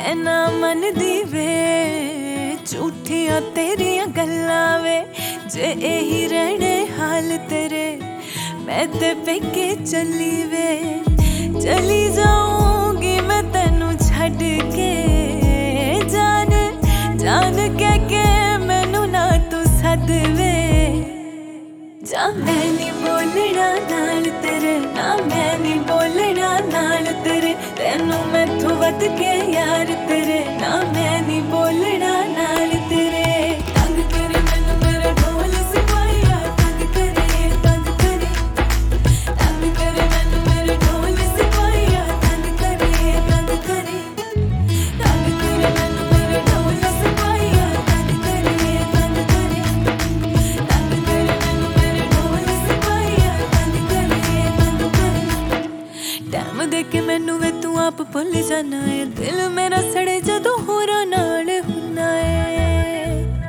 मैं ना मन दी वे झूठियां तेरिया गल्लां वे जे यही रहने हाल तेरे मैं ते पेके चली वे चली जाऊंगी मैं तेनू छड़ के जान जान कह के मैनू ना तू सद वे जा मैं नी बोलना नाल तेरे ना मैं नी बोलना नाल तेरे तेनू मैथों वध के यार तेरे ना मैं नी बोलना नाल तेरे तंग करे मैनू मेरा ढोल सिपाहिया तंग करे तंग करे मैनू मेरा ढोल सिपाहिया तंग करे तंग करे मैनू मेरा ढोल सिपाहिया तंग करे तंग करे मैनू मेरा ढोल सिपाहिया तंग करे तंग करे टाइम दे के मैनू वे तू आप भुल जाना है दिल मेरा सड़े जदों होरां नाल हुंदा है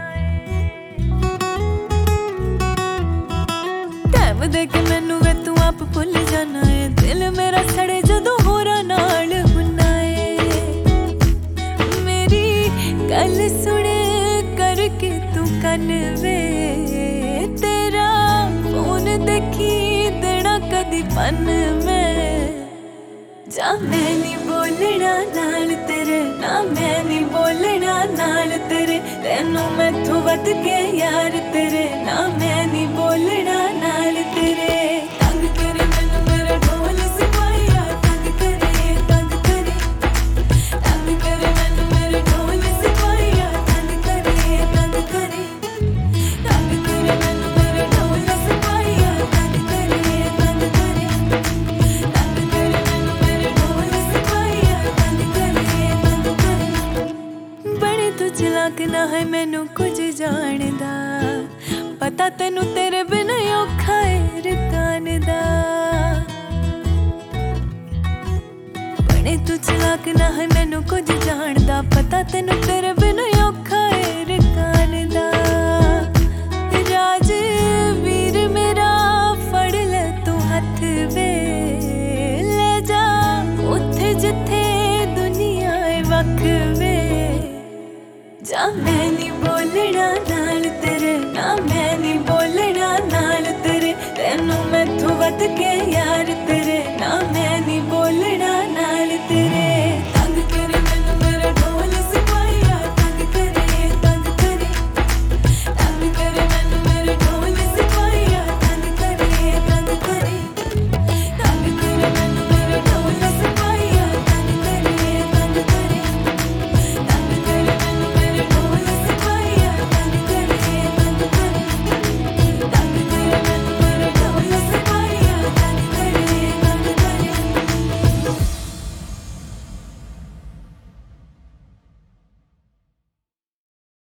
टाइम दे के मैनू वे तू आप भुल जाना है दिल मेरा सड़े जदों होरां नाल हुंदा है मेरी गल सुन करके तू कन वे तेरा फोन देखी देना कदी पन में जा मैं नी बोलना नाल तेरे ना मैं नी बोलना नाल तेरे तेनू मैथों वध के यार तेरे ना मैं नी बोलना नाल तेरे तंग करे मैनू मेरा ढोल सिपाहिया तंग करे तंग करे मैनू मेरा ढोल सिपाहिया तंग करे तंग करे मैनू मेरा ढोल सिपाहिया तंग करे तंग करे मैनू मेरा ढोल सिपाहिया तंग करे तंग करे बड़े तू चलाक ना है मैनू कुछ जानदा पता तेनू तेरे बिना औखा है रकान दा बड़े तू चलाक ना है मैनू कुछ जानदा पता तेनू तेरे बिना औखा है रकान दा राजवीर मेरा फड़ ले तू हथ वे ले जा उत्थे जिथे दुनिया है वख वे जा मैं नी बोलना नाल तेरे ना मैं नी बोलना नाल तेरे तेनू मैथों वध के यार तेरे ना मैं नी बोलना नाल तेरे तंग करे